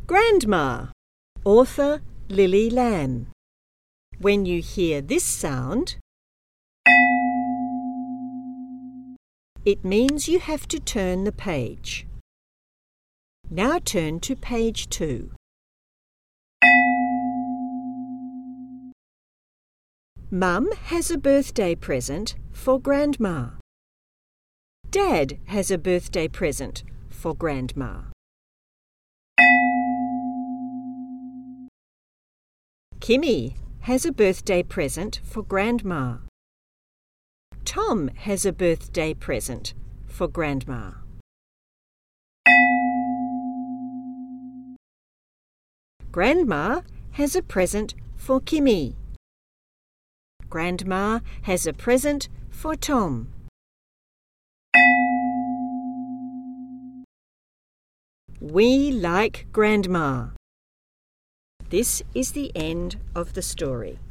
Grandma. Author Lily Lamb. When you hear this sound, it means you have to turn the page. Now turn to page 2. Mum has a birthday present for Grandma. Dad has a birthday present for Grandma. Kimmy has a birthday present for Grandma. Tom has a birthday present for Grandma. Grandma has a present for Kimmy. Grandma has a present for Tom. We like Grandma. This is the end of the story.